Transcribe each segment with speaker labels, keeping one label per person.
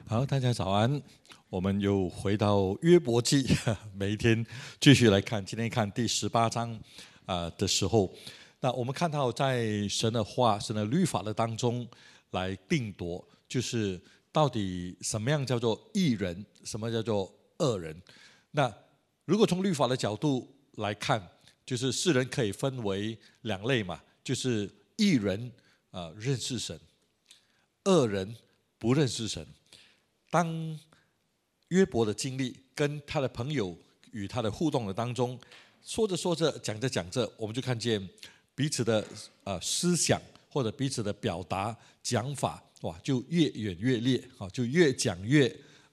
Speaker 1: 好，大家早安。我们又回到约伯记，每一天继续来看。今天看第18章的时候，那我们看到在神的话、神的律法的当中来定夺，就是到底什么样叫做义人，什么叫做恶人。那如果从律法的角度来看，就是世人可以分为两类嘛，就是义人认识神，恶人不认识神。当约伯的经历跟他的朋友与他的互动的当中，说着说着，讲着讲着，我们就看见彼此的思想或者彼此的表达讲法，哇，就越演越烈，就越讲越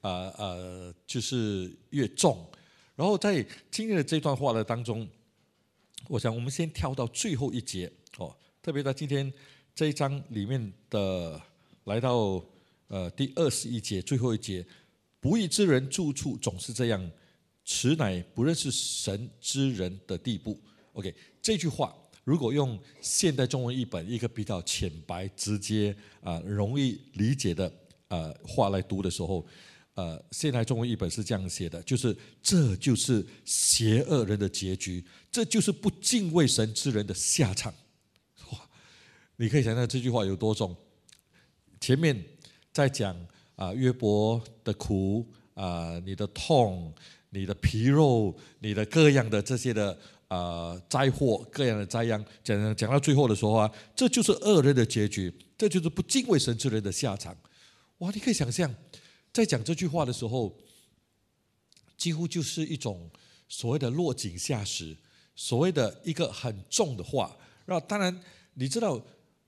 Speaker 1: 就是越重。然后在今天的这段话的当中，我想我们先跳到最后一节哦，特别在今天这一章里面的来到第21节最后一节，不义之人住处总是这样，此乃不认识神之人的地步。OK， 这句话如果用现代中文译本一个比较浅白、直接容易理解的话来读的时候，现代中文译本是这样写的，就是这就是邪恶人的结局，这就是不敬畏神之人的下场。哇，你可以想象这句话有多重。前面在讲约伯的苦你的痛、你的皮肉、你的各样的这些的灾祸、各样的灾殃，讲到最后的时候这就是恶人的结局，这就是不敬畏神之人的下场。哇，你可以想象，在讲这句话的时候，几乎就是一种所谓的落井下石，所谓的一个很重的话。然后当然你知道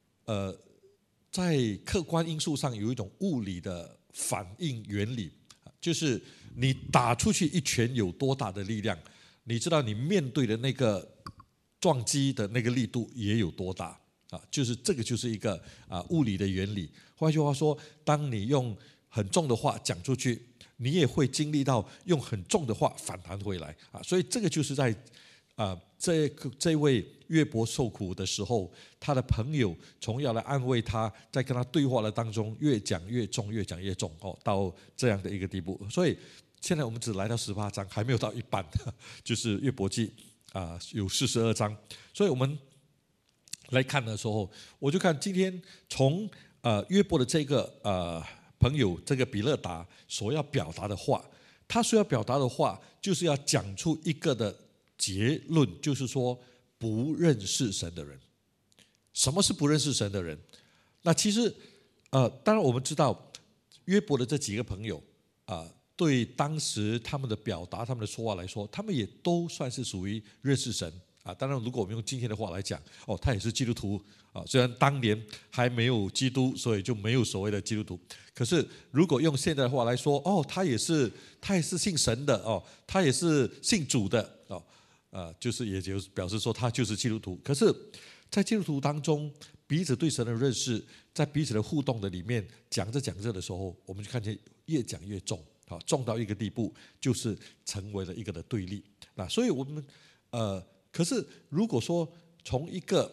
Speaker 1: 在客观因素上有一种物理的反应原理，就是你打出去一拳有多大的力量，你知道你面对的那个撞击的那个力度也有多大就是这个就是一个物理的原理。换句话说，当你用很重的话讲出去，你也会经历到用很重的话反弹回来所以这个就是在这位约伯受苦的时候，他的朋友从要来安慰他，在跟他对话的当中越讲越重，越讲越重到这样的一个地步。所以现在我们只来到18章，还没有到一半，就是约伯记有42章。所以我们来看的时候，我就看今天从约伯的这个朋友这个比勒达所要表达的话，他所要表达的话就是要讲出一个的结论，就是说不认识神的人。什么是不认识神的人？那其实当然我们知道约伯的这几个朋友对当时他们的表达、他们的说话来说，他们也都算是属于认识神当然如果我们用今天的话来讲他也是基督徒虽然当年还没有基督，所以就没有所谓的基督徒。可是如果用现在的话来说他也是信神的他也是信主的就是也就表示说他就是基督徒。可是在基督徒当中，彼此对神的认识，在彼此的互动的里面，讲着讲着的时候，我们就看见越讲越重重到一个地步，就是成为了一个的对立。那所以我们可是如果说从一个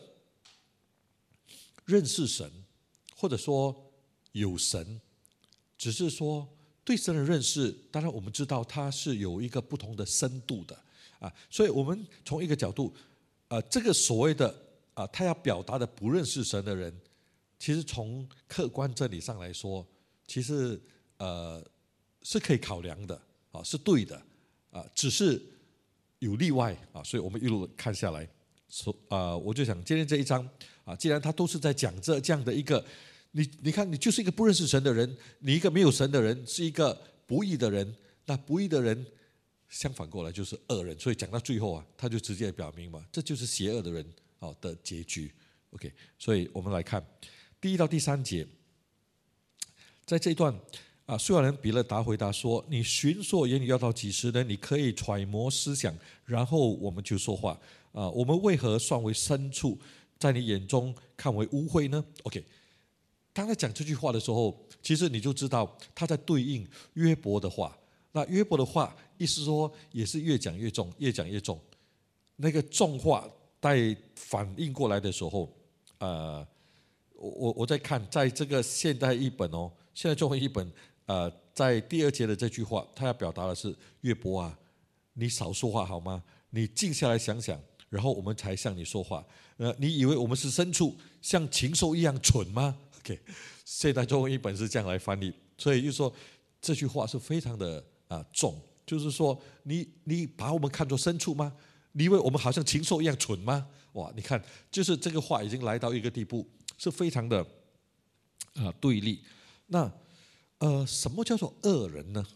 Speaker 1: 认识神，或者说有神，只是说对神的认识，当然我们知道它是有一个不同的深度的所以我们从一个角度这个所谓的他要表达的不认识神的人，其实从客观真理上来说，其实是可以考量的是对的只是有例外所以我们一路看下来我就想今天这一章既然他都是在讲这样的一个你看你就是一个不认识神的人，你一个没有神的人，是一个不义的人，那不义的人相反过来就是恶人。所以讲到最后他就直接表明嘛，这就是邪恶的人的结局。 OK， 所以我们来看第1到第3节，在这一段述话人比勒达回答说，你寻索言语要到几时呢？你可以揣摩思想，然后我们就说话我们为何算为牲畜，在你眼中看为污秽呢？ OK， 当他讲这句话的时候，其实你就知道他在对应约伯的话。那约伯的话意思说也是越讲越重，越讲越重。那个重话带反应过来的时候我在看在这个现代译本现在中文译本在第2节的这句话，他要表达的是约伯啊，你少说话好吗？你静下来想想，然后我们才向你说话。你以为我们是牲畜，像禽兽一样蠢吗 ？OK， 现代中文译本是这样来翻译，所以就说这句话是非常的重，就是说你把我们看作牲畜吗？你以为我们好像禽兽一样蠢吗？哇，你看，就是这个话已经来到一个地步，是非常的对立。那什么叫做恶人呢？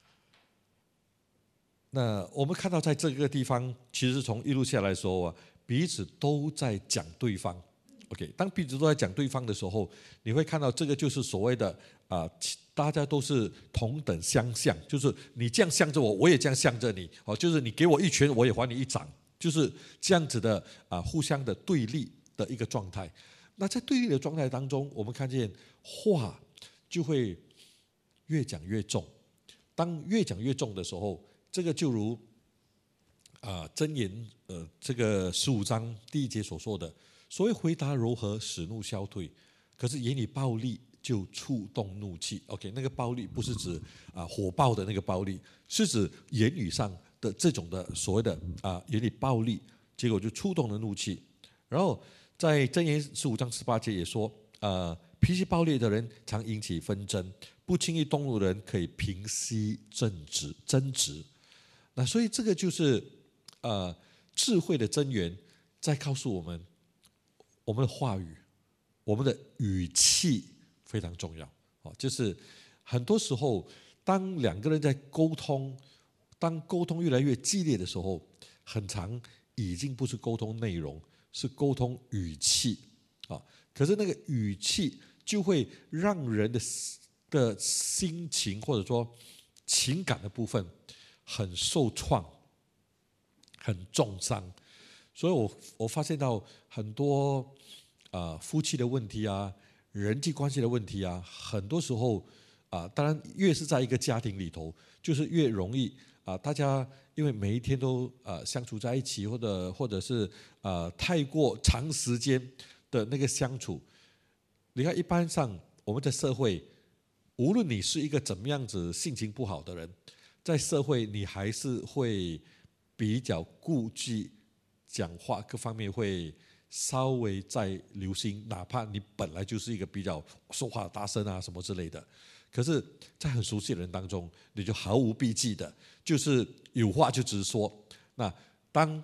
Speaker 1: 那我们看到在这个地方，其实从一路下来的时候彼此都在讲对方。OK， 当彼此都在讲对方的时候，你会看到这个就是所谓的大家都是同等相向，就是你这样向着我，我也这样向着你。就是你给我一拳，我也还你一掌，就是这样子的互相的对立的一个状态。那在对立的状态当中，我们看见话就会越讲越重。当越讲越重的时候，这个就如箴言这个15章第1节所说的，所谓回答柔和，使怒消退，可是言语暴力就触动怒气。OK， 那个暴力不是指火爆的那个暴力，是指言语上的这种的所谓的言语暴力，结果就触动了怒气。然后在箴言15章18节也说，脾气暴烈的人常引起纷争，不轻易动怒的人可以平息争执。那所以这个就是智慧的真源在告诉我们，我们的话语，我们的语气非常重要。就是很多时候，当2个人在沟通，当沟通越来越激烈的时候，很常已经不是沟通内容，是沟通语气可是那个语气就会让人的心情或者说情感的部分很受创，很重伤。所以我发现到很多夫妻的问题人际关系的问题很多时候当然越是在一个家庭里头，就是越容易大家因为每一天都相处在一起，或者是太过长时间的那个相处。你看，一般上我们在社会，无论你是一个怎么样子性情不好的人，在社会你还是会比较顾忌讲话各方面，会稍微再留心，哪怕你本来就是一个比较说话大声什么之类的，可是在很熟悉的人当中，你就毫无避忌的，就是有话就直说。那当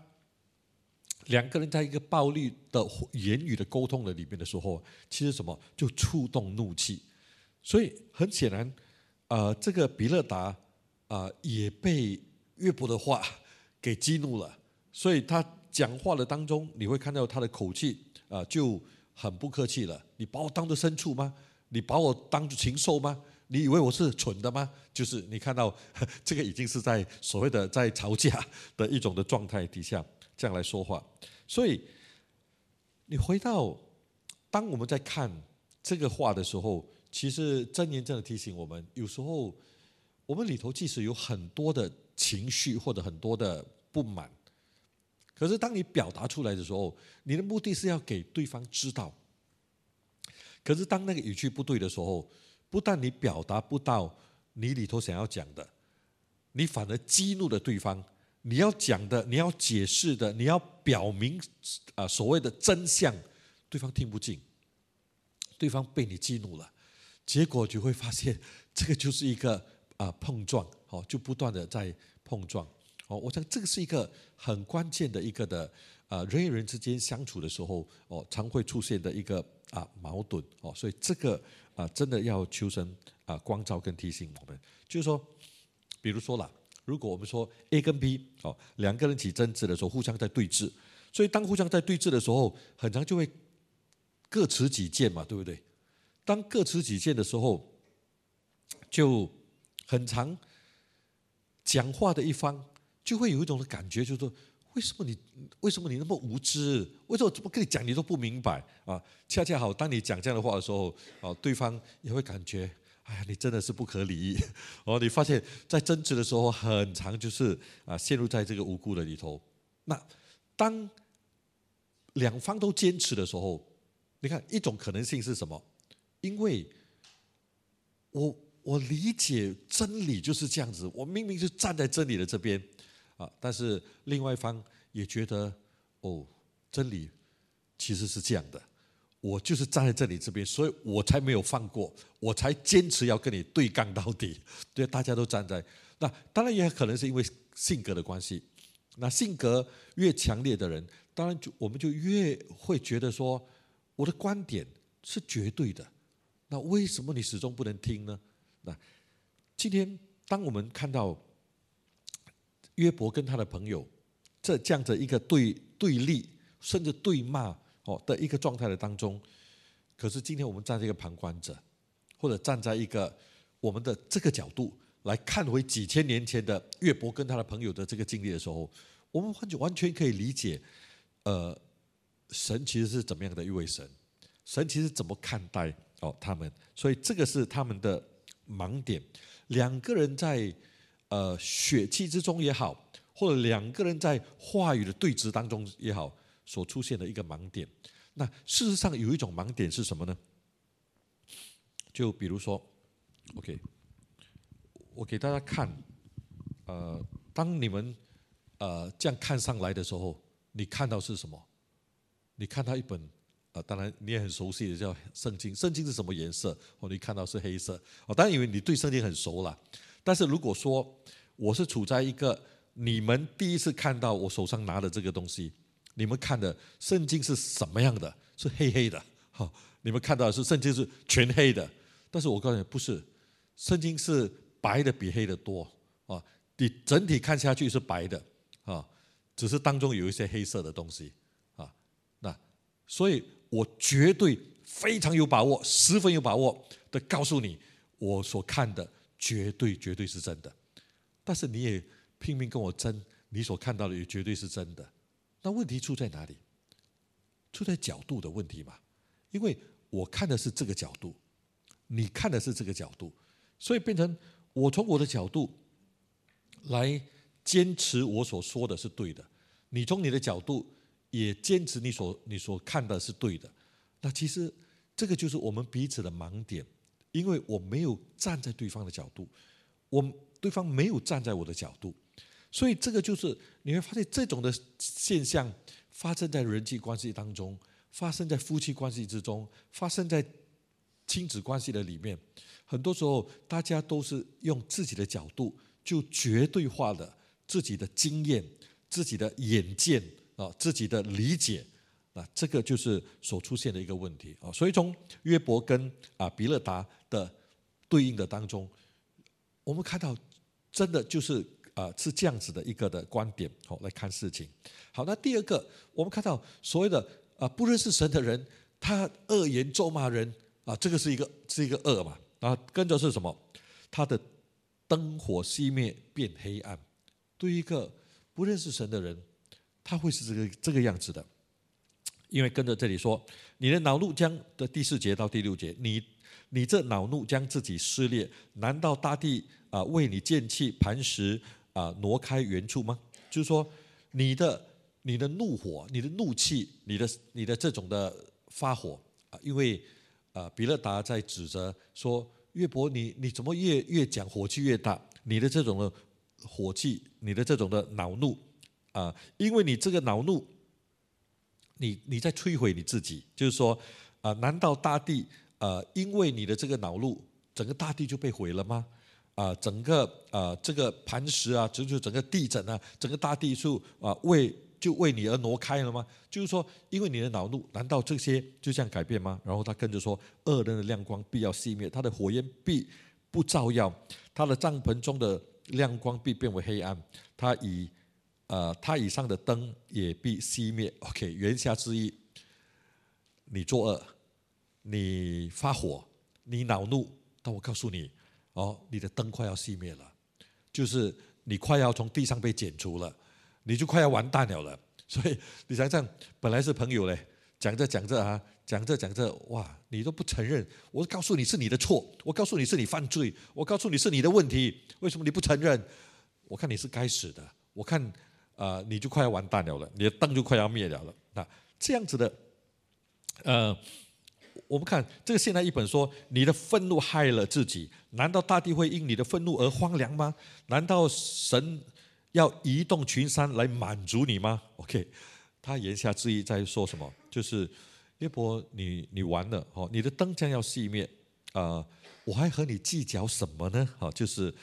Speaker 1: 2个人在一个暴力的言语的沟通的里面的时候，其实什么就触动怒气。所以很显然这个比勒达也被约伯的话给激怒了，所以他讲话的当中，你会看到他的口气就很不客气了。你把我当作牲畜吗？你把我当作禽兽吗？你以为我是蠢的吗？就是你看到这个已经是在所谓的在吵架的一种的状态底下这样来说话。所以你回到当我们在看这个话的时候，其实箴言真的提醒我们，有时候我们里头即使有很多的情绪或者很多的不满，可是当你表达出来的时候，你的目的是要给对方知道。可是当那个语气不对的时候，不但你表达不到你里头想要讲的，你反而激怒了对方。你要讲的，你要解释的，你要表明所谓的真相，对方听不进，对方被你激怒了，结果就会发现这个就是一个碰撞，就不断的在碰撞。我想这个是一个很关键的一个的人与人之间相处的时候常会出现的一个矛盾所以这个真的要求神光照跟提醒我们，就是说，比如说啦，如果我们说 A 跟 B 2个人起争执的时候，互相在对峙，所以当互相在对峙的时候，很常就会各持己见嘛，对不对？当各持己见的时候，就很常讲话的一方就会有一种的感觉，就是说，为什么你那么无知？为什么怎么跟你讲你都不明白恰恰好，当你讲这样的话的时候对方也会感觉，哎呀，你真的是不可理喻你发现在争执的时候，很常就是陷入在这个无辜的里头。那当2方都坚持的时候，你看一种可能性是什么？因为我理解真理就是这样子，我明明是站在真理的这边但是另外一方也觉得真理其实是这样的，我就是站在这里这边，所以我才没有放过，我才坚持要跟你对杠到底。对，大家都站在那，当然也可能是因为性格的关系。那性格越强烈的人，当然我们就越会觉得说，我的观点是绝对的，那为什么你始终不能听呢？那今天当我们看到约伯跟他的朋友这样的一个对立甚至对骂的一个状态的当中，可是今天我们站在一个旁观者，或者站在一个我们的这个角度来看回几千年前的约伯跟他的朋友的这个经历的时候，我们完全可以理解神其实是怎么样的一位神，神其实怎么看待他们，所以这个是他们的盲点。两个人在血气之中也好，或者两个人在话语的对峙当中也好，所出现的一个盲点。那事实上有一种盲点是什么呢？就比如说 OK， 我给大家看当你们这样看上来的时候，你看到是什么？你看到一本当然你也很熟悉的叫圣经，圣经是什么颜色？你看到是黑色当然因为你对圣经很熟了。但是如果说我是处在一个你们第一次看到我手上拿的这个东西，你们看的圣经是什么样的？是黑黑的你们看到的是圣经是全黑的，但是我告诉你不是，圣经是白的比黑的多你整体看下去是白的只是当中有一些黑色的东西那所以我绝对非常有把握，十分有把握的告诉你，我所看的绝对是真的。但是你也拼命跟我争，你所看到的也绝对是真的。那问题出在哪里？出在角度的问题嘛。因为我看的是这个角度，你看的是这个角度，所以变成我从我的角度来坚持我所说的是对的，你从你的角度也坚持你所看的是对的。那其实这个就是我们彼此的盲点，因为我没有站在对方的角度，对方没有站在我的角度，所以这个就是你会发现这种的现象发生在人际关系当中，发生在夫妻关系之中，发生在亲子关系的里面。很多时候大家都是用自己的角度，就绝对化了自己的经验、自己的眼见自己的理解这个就是所出现的一个问题所以从约伯跟比勒达的对应的当中，我们看到真的就是是这样子的一个的观点来看事情。好，那第二个，我们看到所谓的不认识神的人，他恶言咒骂人这个是一个恶嘛，然后跟着是什么？他的灯火熄灭变黑暗。对于一个不认识神的人，他会是这个样子的。因为跟着这里说，你的恼怒将的第4节到第6节，你这恼怒将自己撕裂，难道大地为你见气磐石挪开原处吗？就是说你的怒火、你的怒气、你的这种的发火因为比勒达在指责说，约伯你怎么越讲火气越大？你的这种的火气，你的这种的恼怒因为你这个恼怒，你在摧毁你自己。就是说难道大地因为你的这个恼怒，整个大地就被毁了吗？整个这个磐石就整个地震整个大地就为你而挪开了吗？就是说因为你的恼怒，难道这些就这样改变吗？然后他跟着说，恶人的亮光必要熄灭，他的火焰必不照耀，他的帐篷中的亮光必变为黑暗，他以上的灯也必熄灭。 OK， 言下之意，你作恶，你发火，你恼怒，但我告诉你你的灯快要熄灭了，就是你快要从地上被剪除了，你就快要完蛋了。所以你想想，本来是朋友嘞，讲着哇，你都不承认，我告诉你是你的错，我告诉你是你犯罪，我告诉你是你的问题，为什么你不承认？我看你是该死的，我看你就快要完蛋了，你的灯就快要灭了。那这样子的我们看这个现代译本说：“你的愤怒害了自己，难道大地会因你的愤怒而荒凉吗？难道神要移动群山来满足你吗 ？”OK， 他言下之意在说什么？就是约伯，你完了哦，你的灯将要熄灭我还和你计较什么呢？就是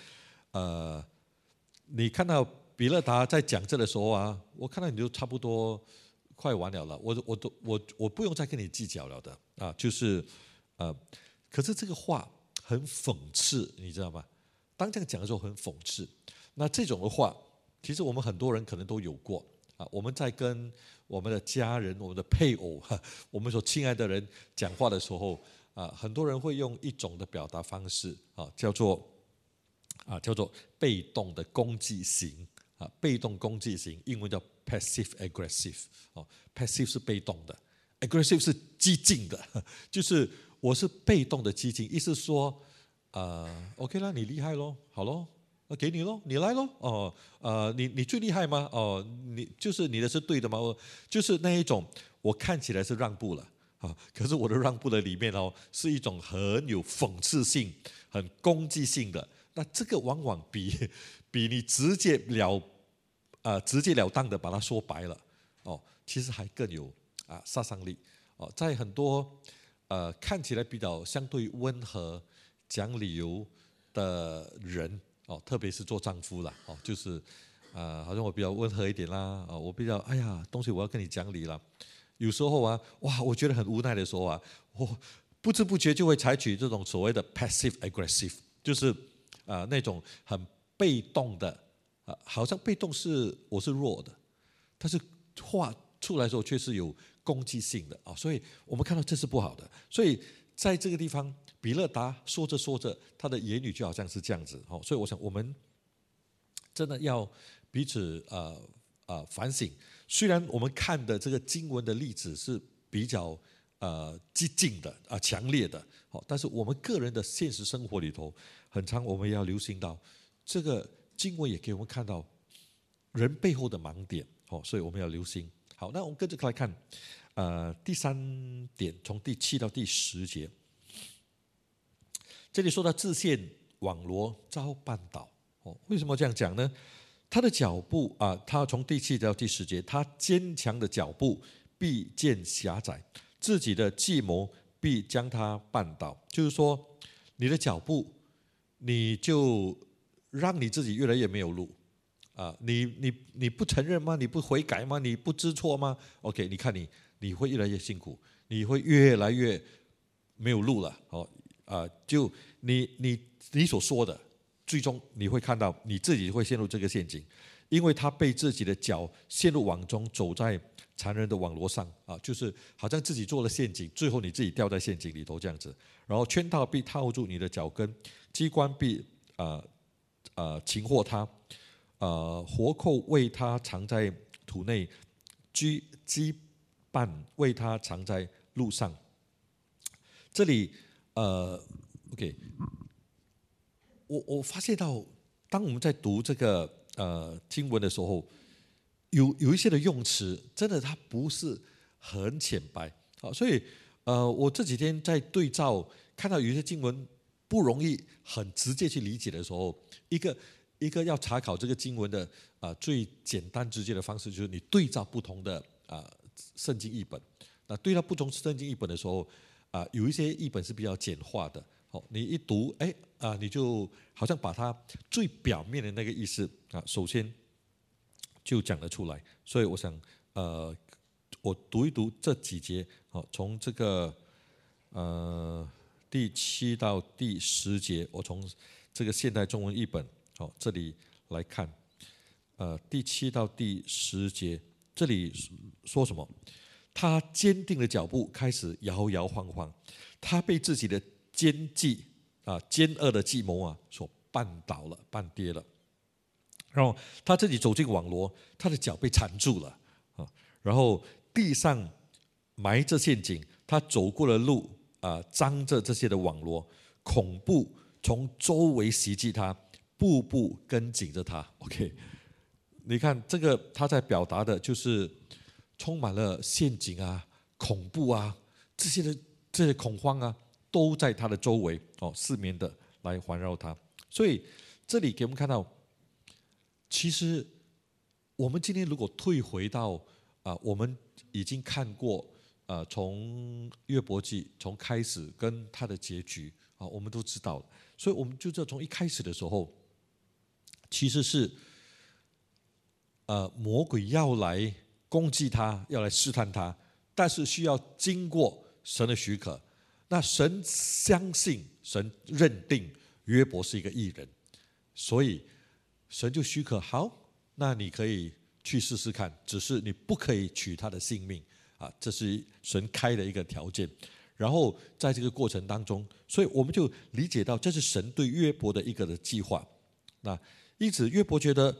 Speaker 1: 你看到比勒达在讲这的时候啊，我看到你就差不多快完了，我不用再跟你计较了的就是可是这个话很讽刺，你知道吗？当这样讲的时候很讽刺。那这种的话，其实我们很多人可能都有过我们在跟我们的家人、我们的配偶、我们所亲爱的人讲话的时候很多人会用一种的表达方式叫做被动的攻击型被动攻击型，英文叫 passive aggressive passive 是被动的 ，aggressive 是激进的，就是我是被动的激进，意思说OK 啦，你厉害咯，好咯，给你咯，你来咯你最厉害吗？你就是你的是对的吗？就是那一种，我看起来是让步了可是我的让步的里面是一种很有讽刺性、很攻击性的。那这个往往比你直截了当的把它说白了其实还更有杀伤力在很多看起来比较相对温和、讲理由的人特别是做丈夫啦就是好像我比较温和一点啦我比较东西我要跟你讲理啦。有时候我觉得很无奈的时候我不知不觉就会采取这种所谓的 passive aggressive， 就是那种很被动的好像被动是我是弱的，但是话出来的时候却是有攻击性的所以我们看到这是不好的。所以在这个地方，比勒达说着说着，他的言语就好像是这样子所以我想我们真的要彼此反省。虽然我们看的这个经文的例子是比较激进的强烈的但是我们个人的现实生活里头，很常我们也要留心到这个经文也给我们看到人背后的盲点所以我们要留心。好，那我们跟着来看第3点，从第7到第10节，这里说到自陷网罗遭绊倒为什么这样讲呢？他的脚步他从第7到第10节，他坚强的脚步必见狭窄，自己的计谋必将他绊倒。就是说，你的脚步，你就让你自己越来越没有路你不承认吗？你不悔改吗？你不知错吗 ？OK， 你看你会越来越辛苦，你会越来越没有路了就你所说的。最终你会看到你自己会陷入这个陷阱，因为他被自己的脚陷入网中，走在残忍的网罗上就是好像自己做了陷阱，最后你自己掉在陷阱里头这样子。然后圈套必套住你的脚跟，机关必擒获他，活扣为他藏在土内，羁绊为他藏在路上。这里OK。我发现到，当我们在读这个经文的时候，有一些的用词，真的它不是很浅白所以我这几天在对照，看到有一些经文不容易很直接去理解的时候，一个要查考这个经文的最简单直接的方式，就是你对照不同的圣经译本。那对照不同圣经译本的时候有一些译本是比较简化的你一读你就好像把它最表面的那个意思首先就讲得出来。所以我想我读一读这几节从这个第7到第10节，我从这个现代中文译本这里来看第7到第10节，这里说什么？他坚定的脚步开始摇摇晃晃，他被自己的奸恶的计谋所绊倒了，绊跌了。然后他自己走进网罗，他的脚被缠住了然后地上埋着陷阱，他走过了路张着这些的网罗，恐怖从周围袭击他，步步跟紧着他。OK， 你看这个他在表达的就是充满了陷阱恐怖这这些恐慌啊，都在他的周围四面的来环绕他。所以这里给我们看到，其实我们今天如果退回到我们已经看过从约伯记从开始跟他的结局我们都知道了。所以我们就知道从一开始的时候，其实是魔鬼要来攻击他，要来试探他，但是需要经过神的许可。那神相信，神认定约伯是一个义人，所以神就许可，好，那你可以去试试看，只是你不可以取他的性命这是神开的一个条件。然后在这个过程当中，所以我们就理解到这是神对约伯的一个的计划。那因此约伯觉得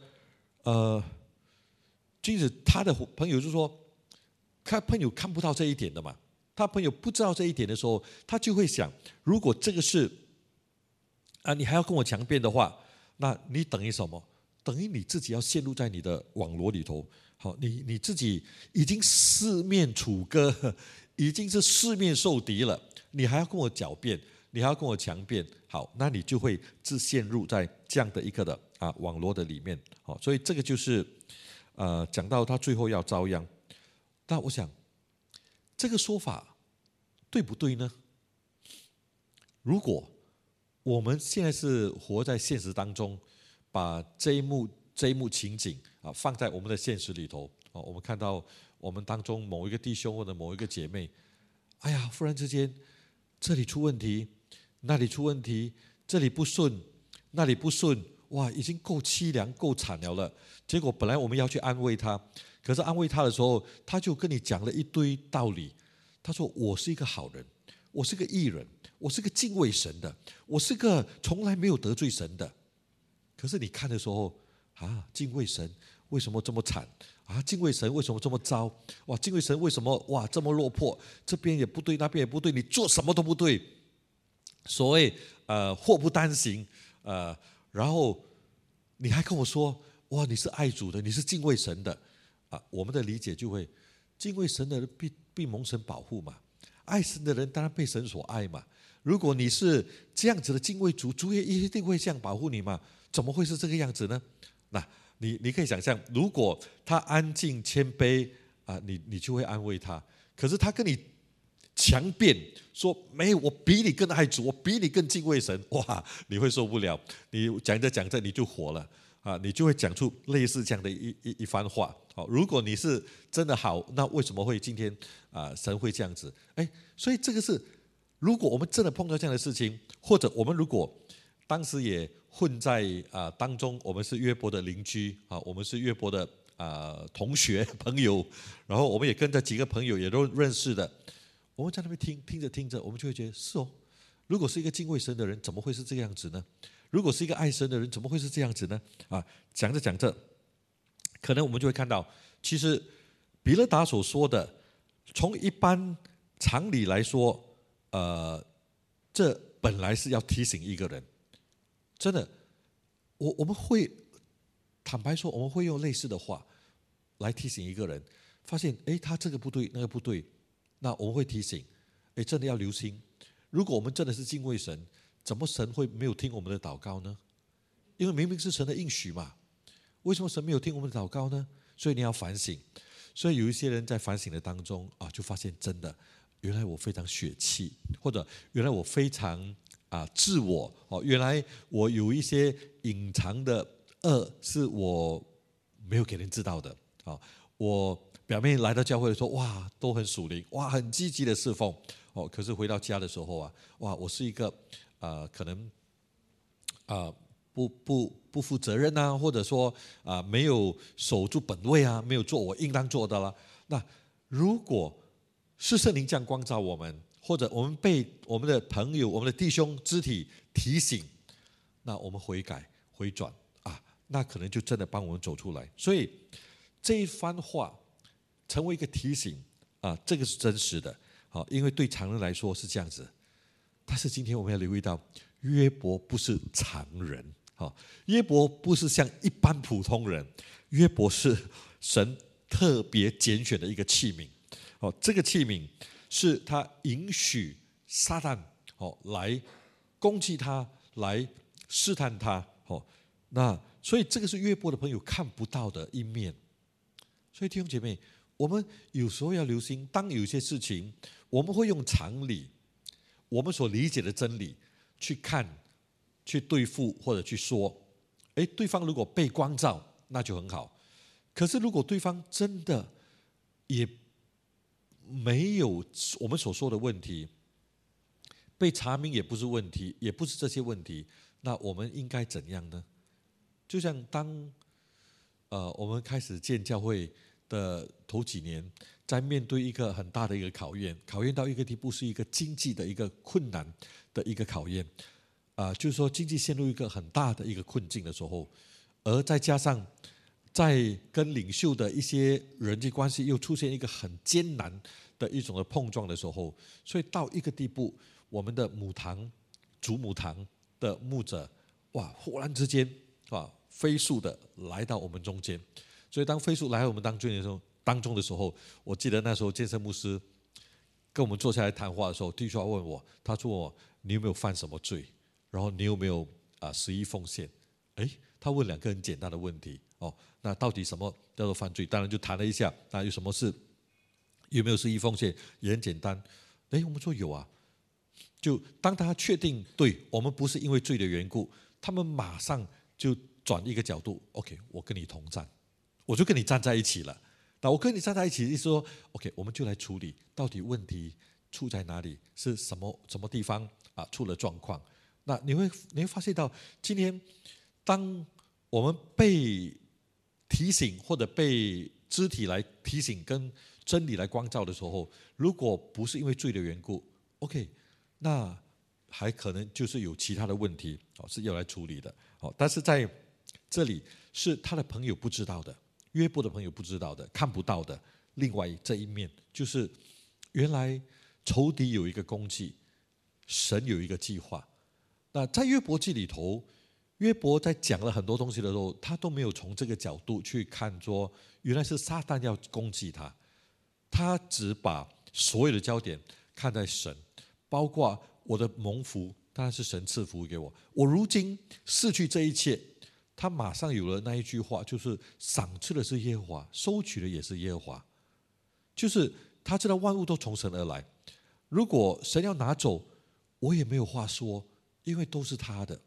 Speaker 1: 因此他的朋友就说，他朋友看不到这一点的嘛，他朋友不知道这一点的时候，他就会想，如果这个是你还要跟我强辩的话，那你等于什么？等于你自己要陷入在你的网罗里头。好，你自己已经四面楚歌，已经是四面受敌了，你还要跟我狡辩，你还要跟我强辩，好，那你就会自陷入在这样的一个的网罗的里面。好，所以这个就是讲到他最后要遭殃。但我想这个说法对不对呢？如果我们现在是活在现实当中，把这一幕情景放在我们的现实里头我们看到我们当中某一个弟兄或者某一个姐妹，哎呀，忽然之间这里出问题，那里出问题，这里不顺，那里不顺，哇，已经够凄凉够惨了。结果本来我们要去安慰他，可是安慰他的时候，他就跟你讲了一堆道理。他说，我是一个好人，我是个义人，我是个敬畏神的，我是个从来没有得罪神的。可是你看的时候敬畏神为什么这么惨敬畏神为什么这么糟？哇，敬畏神为什么这么落魄？这边也不对，那边也不对，你做什么都不对。所谓祸不单行然后你还跟我说，哇，你是爱主的，你是敬畏神的我们的理解就会，敬畏神的人必蒙神保护嘛，爱神的人当然被神所爱嘛。如果你是这样子的敬畏主，主也一定会这样保护你嘛，怎么会是这个样子呢？那你可以想象，如果他安静谦卑你就会安慰他。可是他跟你强辩说，没有，我比你更爱主，我比你更敬畏神，哇，你会受不了。你讲着讲着你就火了你就会讲出类似这样的一番话。好，如果你是真的好，那为什么会今天神会这样子？所以这个是，如果我们真的碰到这样的事情，或者我们如果当时也混在当中，我们是约伯的邻居我们是约伯的同学朋友，然后我们也跟着几个朋友也都认识的，我们在那边听着，我们就会觉得是如果是一个敬畏神的人，怎么会是这个样子呢？如果是一个爱神的人，怎么会是这样子呢？讲着讲着，可能我们就会看到，其实比勒达所说的，从一般常理来说，这本来是要提醒一个人。真的，我们会坦白说，我们会用类似的话来提醒一个人，发现他这个不对，那个不对，那我们会提醒，真的要留心。如果我们真的是敬畏神，怎么神会没有听我们的祷告呢？因为明明是神的应许嘛，为什么神没有听我们的祷告呢？所以你要反省。所以有一些人在反省的当中就发现真的，原来我非常血气，或者原来我非常自我原来我有一些隐藏的恶是我没有给人知道的我表面来到教会的时候，哇，都很属灵，哇，很积极的侍奉可是回到家的时候哇，我是一个可能不负责任或者说没有守住本位没有做我应当做的了。那如果是圣灵这样光照我们，或者我们被我们的朋友、我们的弟兄肢体提醒，那我们悔改回转那可能就真的帮我们走出来。所以这一番话成为一个提醒这个是真实的因为对常人来说是这样子。但是今天我们要留意到，约伯不是常人约伯不是像一般普通人，约伯是神特别拣选的一个器皿这个器皿是他允许撒旦来攻击他，来试探他。那所以这个是约伯的朋友看不到的一面。所以弟兄姐妹，我们有时候要留心，当有些事情我们会用常理，我们所理解的真理去看、去对付或者去说，对方如果被光照，那就很好。可是如果对方真的也没有我们所说的问题，被查明也不是问题，也不是这些问题，那我们应该怎样呢？就像当我们开始建教会的头几年，在面对一个很大的一个考验到一个地步，是一个经济的一个困难的一个考验，就是说经济陷入一个很大的一个困境的时候，而再加上在跟领袖的一些人际关系又出现一个很艰难的一种的碰撞的时候，所以到一个地步，我们的主母堂的牧者，忽然之间飞速的来到我们中间。所以当飞速来到我们当中的时候，我记得那时候建设牧师跟我们坐下来谈话的时候，弟兄问我，他说我你有没有犯什么罪，然后你有没有11奉献？他问2个很简单的问题。那到底什么叫做犯罪？当然就谈了一下，那有什么事？有没有11奉献？也很简单。我们说有啊。就当他确定对我们不是因为罪的缘故，他们马上就转一个角度 ，OK， 我跟你同站，我就跟你站在一起了。那我跟你站在一起，意思说 ，OK， 我们就来处理到底问题出在哪里，是什么地方出了状况。那你会发现到，今天当我们被提醒或者被肢体来提醒跟真理来光照的时候，如果不是因为罪的缘故 ，OK， 那还可能就是有其他的问题是要来处理的。但是在这里是他的朋友不知道的，约伯的朋友不知道的，看不到的。另外这一面就是原来仇敌有一个攻击，神有一个计划。那在约伯记里头，约伯在讲了很多东西的时候，他都没有从这个角度去看说原来是撒旦要攻击他，他只把所有的焦点看在神，包括我的蒙福当然是神赐福给我，我如今失去这一切，他马上有了那一句话，就是赏赐的是耶和华，收取的也是耶和华，就是他知道万物都从神而来，如果神要拿走，我也没有话说，因为都是他的。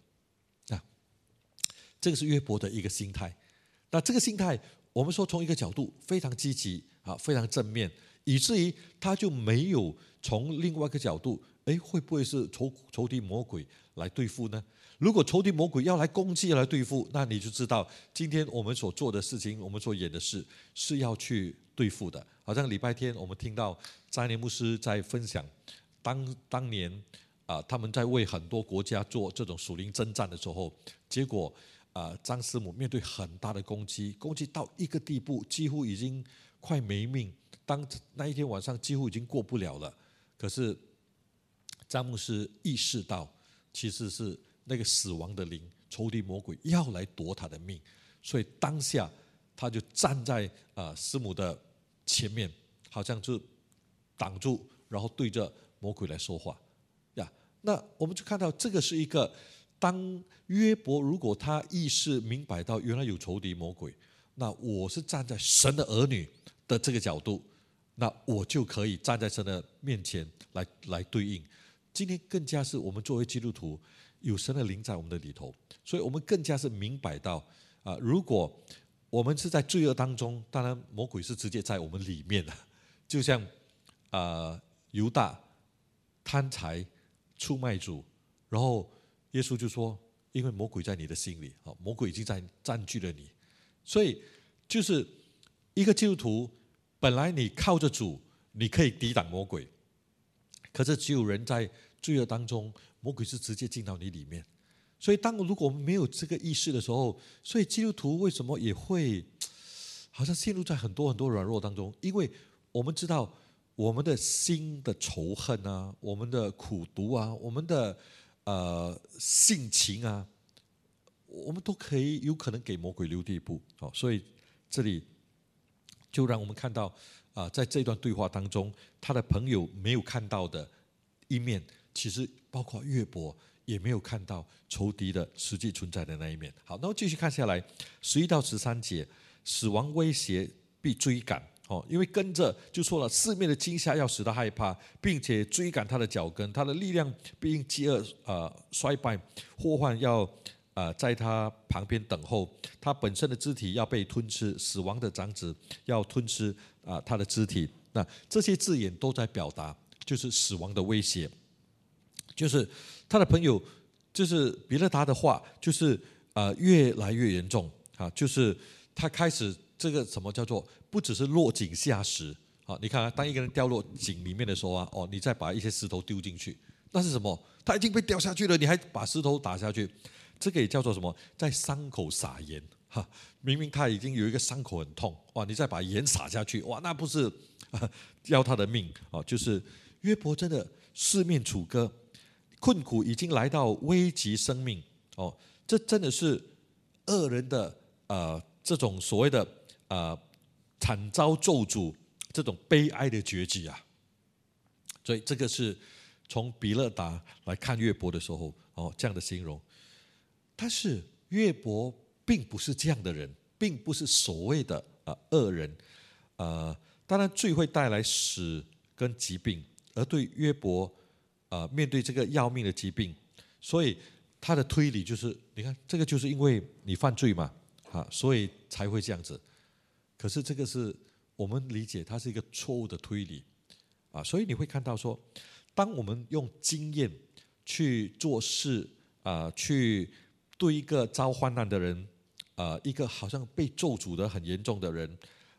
Speaker 1: 这个是约伯的一个心态。那这个心态我们说从一个角度非常积极非常正面，以至于他就没有从另外一个角度，会不会是仇敌魔鬼来对付呢？如果仇敌魔鬼要来攻击要来对付，那你就知道今天我们所做的事情，我们所演的事是要去对付的。好像礼拜天我们听到张连牧师在分享当年他们在为很多国家做这种属灵征战的时候，结果张师母面对很大的攻击到一个地步，几乎已经快没命。当那一天晚上几乎已经过不了了，可是张牧师意识到，其实是那个死亡的灵，仇敌魔鬼要来夺他的命，所以当下他就站在师母的前面，好像就挡住，然后对着魔鬼来说话呀。那我们就看到这个是一个。当约伯如果他意识明白到原来有仇敌魔鬼，那我是站在神的儿女的这个角度，那我就可以站在神的面前来对应。今天更加是我们作为基督徒，有神的灵在我们的里头，所以我们更加是明白到如果我们是在罪恶当中，当然魔鬼是直接在我们里面的，就像犹大贪财出卖主，然后耶稣就说，因为魔鬼在你的心里，魔鬼已经占据了你，所以就是一个基督徒，本来你靠着主，你可以抵挡魔鬼，可是只有人在罪恶当中，魔鬼是直接进到你里面。所以如果我们没有这个意识的时候，所以基督徒为什么也会好像陷入在很多很多软弱当中？因为我们知道我们的心的仇恨我们的苦毒我们的性情我们都有可能给魔鬼留地步。所以这里就让我们看到在这段对话当中，他的朋友没有看到的一面，其实包括约伯也没有看到仇敌的实际存在的那一面。好，那么继续看下来，11到13节，死亡威胁必追赶。因为跟着就说了，四面的惊吓要使他害怕，并且追赶他的脚跟，他的力量必因饥饿衰败，祸患要在他旁边等候，他本身的肢体要被吞吃，死亡的长子要吞吃他的肢体。那这些字眼都在表达，就是死亡的威胁，就是他的朋友，就是比勒达的话，就是越来越严重就是他开始这个什么叫做不只是落井下石你看当一个人掉落井里面的时候你再把一些石头丢进去，那是什么？他已经被掉下去了，你还把石头打下去，这个也叫做什么？在伤口撒盐明明他已经有一个伤口很痛你再把盐撒下去，那不是要他的命就是约伯真的四面楚歌，困苦已经来到危及生命这真的是恶人的这种所谓的惨遭咒诅，这种悲哀的结局所以这个是从比勒达来看约伯的时候这样的形容。但是约伯并不是这样的人，并不是所谓的恶人当然罪会带来死跟疾病，而对约伯面对这个要命的疾病，所以他的推理就是，你看这个就是因为你犯罪嘛所以才会这样子。可是这个是我们理解它是一个错误的推理所以你会看到说，当我们用经验去做事去对一个遭患难的人一个好像被咒诅的很严重的人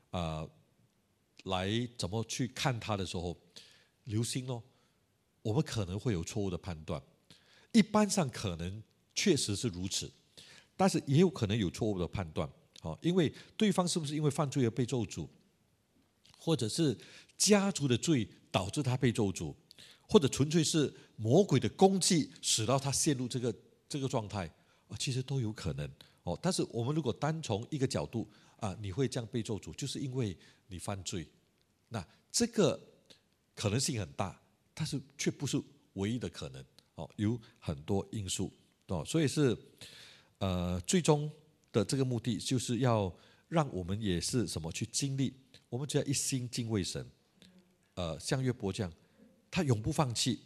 Speaker 1: 来怎么去看他的时候，留心我们可能会有错误的判断。一般上可能确实是如此，但是也有可能有错误的判断因为对方是不是因为犯罪而被咒诅，或者是家族的罪导致他被咒诅，或者纯粹是魔鬼的攻击使到他陷入这个状态其实都有可能但是我们如果单从一个角度你会这样被咒诅，就是因为你犯罪，那这个可能性很大，但是却不是唯一的可能有很多因素所以是最终的这个目的就是要让我们也是什么去经历，我们只要一心敬畏神像约伯这样，他永不放弃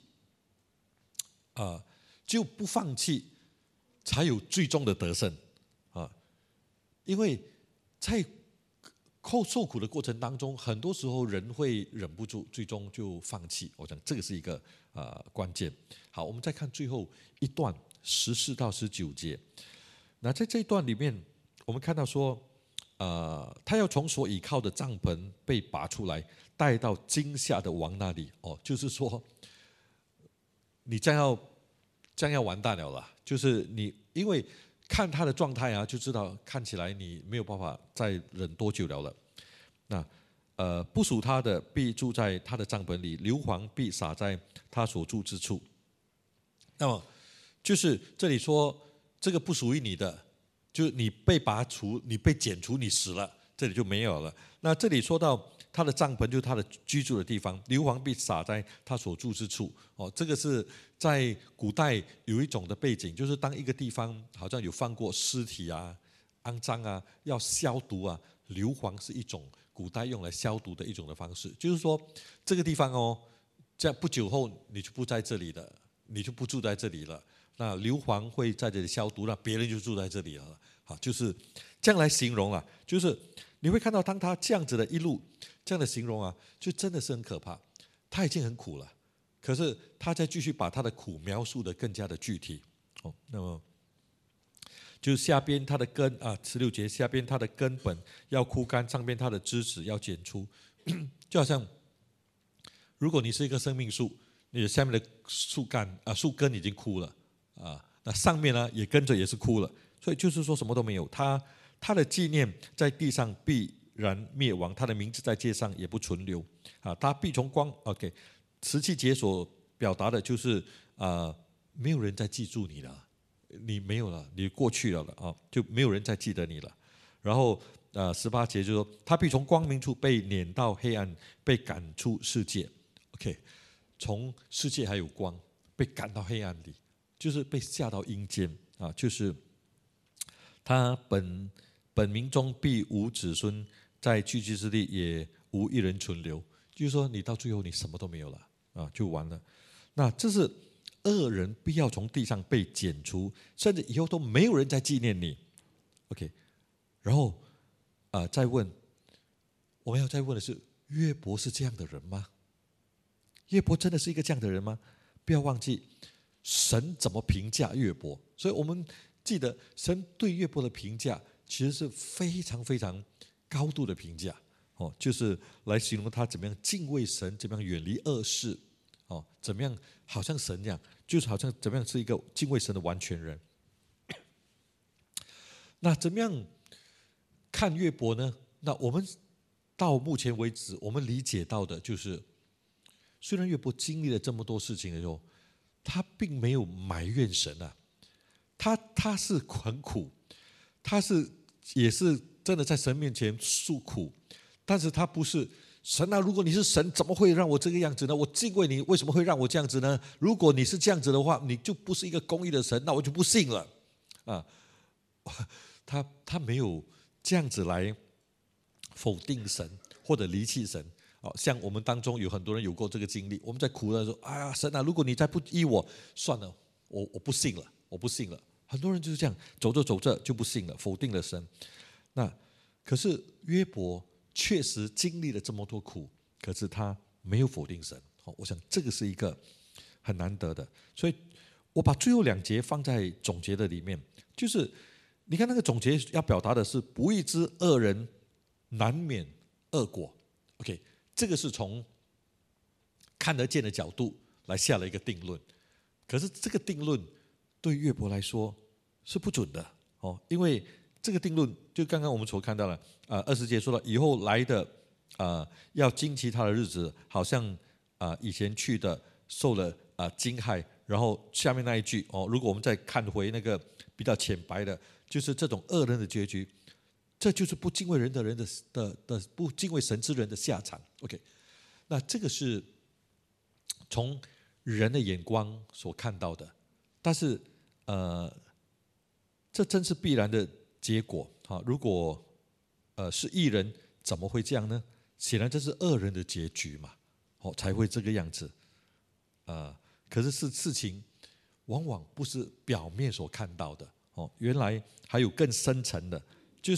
Speaker 1: 只有不放弃才有最终的得胜因为在受苦的过程当中，很多时候人会忍不住最终就放弃，我想这个是一个关键。好，我们再看最后一段14到19节。那在这一段里面我们看到说他要从所倚靠的帐篷被拔出来，带到惊吓的王那里就是说你将要完蛋了啦，就是你因为看他的状态就知道看起来你没有办法再忍多久了。那不属他的必住在他的帐篷里，硫磺必撒在他所住之处。那么就是这里说这个不属于你的，就是你被拔除，你被剪除，你死了，这里就没有了。那这里说到他的帐篷就是他的居住的地方，硫磺必撒在他所住之处这个是在古代有一种的背景，就是当一个地方好像有放过尸体肮脏要消毒硫磺是一种古代用来消毒的一种的方式，就是说这个地方这样不久后你就不在这里了，你就不住在这里了，那硫磺会在这里消毒，那别人就住在这里了就是这样来形容就是你会看到当他这样子的一路这样的形容就真的是很可怕。他已经很苦了，可是他再继续把他的苦描述的更加的具体那么就是下边他的根16节，下边他的根本要枯干，上边他的枝子要剪出就好像如果你是一个生命树，你的下面的树根已经枯了那上面呢也跟着也是枯了，所以就是说什么都没有，他的纪念在地上必然灭亡，他的名字在街上也不存留他必从光17节所表达的就是没有人再记住你了，你没有了，你过去了就没有人再记得你了。然后18节就说他必从光明处被撵到黑暗，被赶出世界。OK， 从世界还有光，被赶到黑暗里，就是被下到阴间啊，就是他本民中必无子孙，在聚居之地也无一人存留。就是说，你到最后你什么都没有了啊，就完了。那这是恶人必要从地上被剪除，甚至以后都没有人再纪念你。OK， 然后再问，我们要再问的是，约伯是这样的人吗？约伯真的是一个这样的人吗？不要忘记，神怎么评价约伯？所以我们记得，神对约伯的评价其实是非常非常高度的评价哦，就是来形容他怎么样敬畏神，怎么样远离恶事哦，怎么样好像神一样，就是好像怎么样是一个敬畏神的完全人。那怎么样看约伯呢？那我们到目前为止，我们理解到的就是，虽然约伯经历了这么多事情的时候，他并没有埋怨神啊，他是很苦，也是真的在神面前诉苦，但是他不是神啊！如果你是神，怎么会让我这个样子呢？我敬畏你，为什么会让我这样子呢？如果你是这样子的话，你就不是一个公义的神，那我就不信了啊！他没有这样子来否定神或者离弃神。像我们当中有很多人有过这个经历，我们在苦的时候，哎呀，神啊，如果你再不依我，算了，我不信了，我不信了。很多人就是这样，走着走着就不信了，否定了神。那可是约伯确实经历了这么多苦，可是他没有否定神。我想这个是一个很难得的，所以我把最后2节放在总结的里面，就是你看那个总结要表达的是不义之恶人难免恶果。OK， 这个是从看得见的角度来下了一个定论，可是这个定论对约伯来说是不准的哦，因为这个定论就刚刚我们所看到了，20节说了以后来的要惊奇他的日子，好像以前去的受了惊骇，然后下面那一句如果我们再看回那个比较浅白的，就是这种恶人的结局，这就是不敬畏人的不敬畏神之人的下场。OK， 那这个是从人的眼光所看到的，但是这真是必然的结果。如果是义人，怎么会这样呢？显然这是恶人的结局嘛，才会这个样子。可是事情往往不是表面所看到的原来还有更深层的，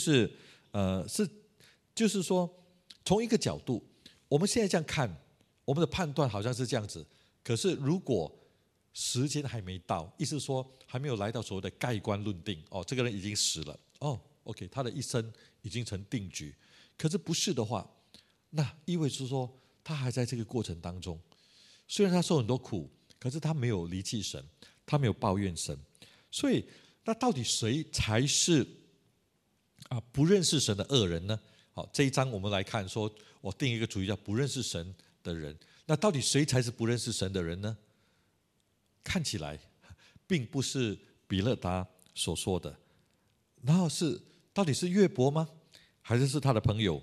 Speaker 1: 就是说，从一个角度，我们现在这样看，我们的判断好像是这样子。可是如果时间还没到，意思说还没有来到所谓的盖棺论定这个人已经死了OK， 他的一生已经成定局。可是不是的话，那意味着说他还在这个过程当中，虽然他受很多苦，可是他没有离弃神，他没有抱怨神。所以那到底谁才是不认识神的恶人呢？好，这一章我们来看，说我定一个主题叫不认识神的人。那到底谁才是不认识神的人呢？看起来并不是比勒达所说的，然后到底是约伯吗？还是他的朋友？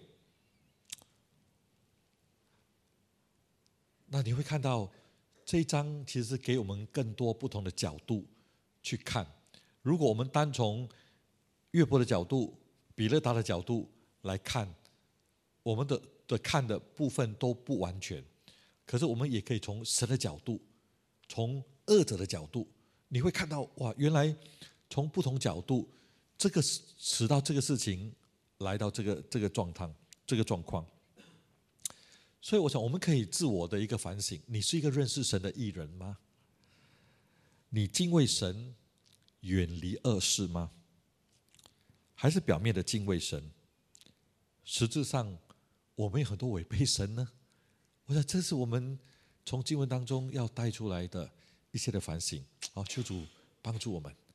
Speaker 1: 那你会看到这一章其实给我们更多不同的角度去看。如果我们单从约伯的角度、比勒达的角度来看，我们的看的部分都不完全。可是我们也可以从神的角度，从恶者的角度，你会看到哇，原来从不同角度，这个使到这个事情来到这个状况。所以我想我们可以自我的一个反省，你是一个认识神的义人吗？你敬畏神，远离恶事吗？还是表面的敬畏神，实质上我们有很多违背神呢？我想这是我们从经文当中要带出来的一些的反省。求主帮助我们。